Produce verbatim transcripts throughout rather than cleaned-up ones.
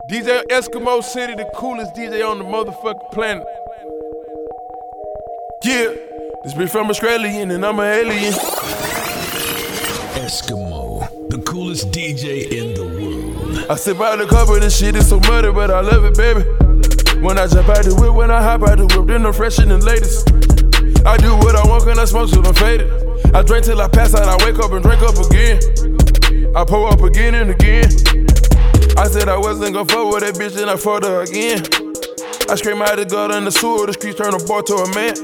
D J Eskimo City, the coolest D J on the motherfucking planet. Yeah, this bitch from Australian and I'm an alien. Eskimo, the coolest D J in the world. I sit by the cover, this shit is so muddy, but I love it, baby. When I jump out the whip, when I hop out the whip, then I'm fresher than latest. I do what I want, can I smoke till I'm faded. I drink till I pass out, I wake up and drink up again. I pour up again and again. I said I wasn't gon' fuck with that bitch, then I fucked her again. I scream out the gutter in the sewer, the streets turn a boy to a man.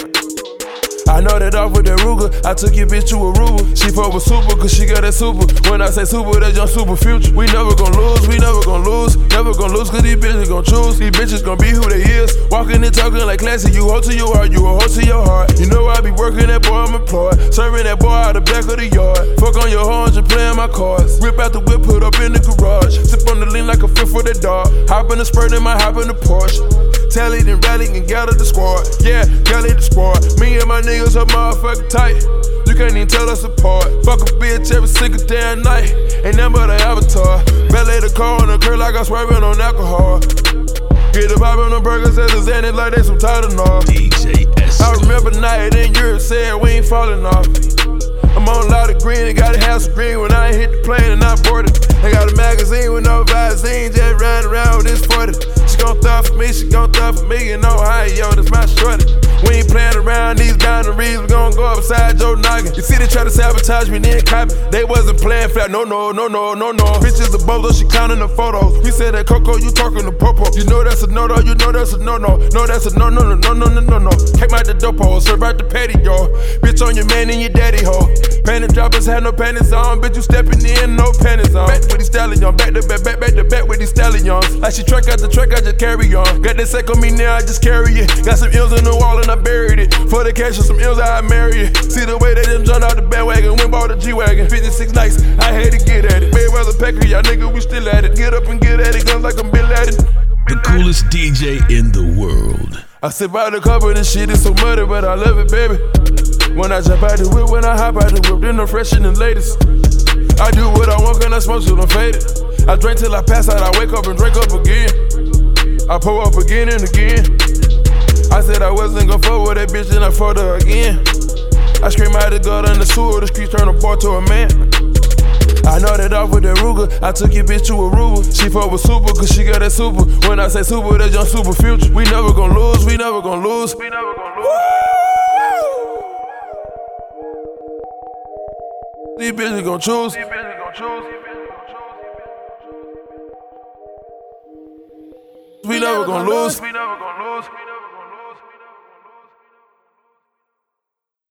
I know that off with that Ruger, I took your bitch to Aruba. She fuck with super, cause she got that super. When I say super, that's your super future. We never gon' lose, we never gon' lose. Never gon' lose, cause these bitches gon' choose. These bitches gon' be who they is. Walking and talking like classy, you hold to your heart, you a hold to your heart. You know I be working that boy, I'm employed. Serving that boy out the back of the yard. Fuck on your horns and playing my cards. Rip out the whip, put up in the garage. Sip on the lean like a fifth for the dog. Hop in the spurt, then might hop in the Porsche. Tally, then rally and gather the squad. Yeah, gather the squad. Me and my niggas are motherfucking tight. You can't even tell us apart. Fuck a bitch every single damn night. Ain't nothing but an avatar. Valet the car on the curb like I'm swerving on alcohol. Get the vibe on the burgers as a Xanax like they some Tylenol. D J S. I remember night in Europe said we ain't falling off. I'm on a lot of green, and gotta have some green when I hit the plane and I boarded. They got a magazine with no Visine, just riding around with this forty. She gon' throw for me, she gon' throw for me in Ohio, that's my shorty. We ain't playing around these boundaries, we gon' go upside Joe Noggin. You see they try to sabotage me, then copy. They wasn't playing flat, no, no, no, no, no, no. Bitches a bozo, she counting the photos. We said that Coco, you talking to Popo. You know that's a no-no, you know that's a no-no. No, that's a no-no, no, no, no, no, no, no. Came out the dope hole, serve out the patio. Bitch on your man and your daddy hoe. Panty droppers had no panties on, bitch you stepping in, no panties on. Back with these stallions, back to back, back, back to back with these stallions. Like she track out the track, I just carry on. Got that sack on me now, I just carry it. Got some ills in the wall and I buried it. For the cash of some ills, I marry it. See the way they done jumped out the bandwagon, went bought a G-Wagon. fifty-six nights, I had to get at it. Mayweather Pecker, y'all nigga, we still at it. Get up and get at it, guns like I'm Bill Laden. The coolest D J in the world. I sit by the cover, this shit is so muddy, but I love it, baby. When I jump out the whip, when I hop out the whip, then I'm fresher than latest. I do what I want, can I smoke till I'm faded. I drink till I pass out, I wake up and drink up again. I pour up again and again. I said I wasn't gon' fuck with that bitch, then I fucked her again. I scream out the gutter in the sewer, the streets turn a boy to a man. I know that off with that Ruger, I took your bitch to Aruba. She fuck with super, cause she got that super. When I say super, that's your super future. We never gon' lose, we never gon' lose. We never gon' lose. These bitches gon' choose. These bitches gon' choose. We never gon' lose. We never gon' lose.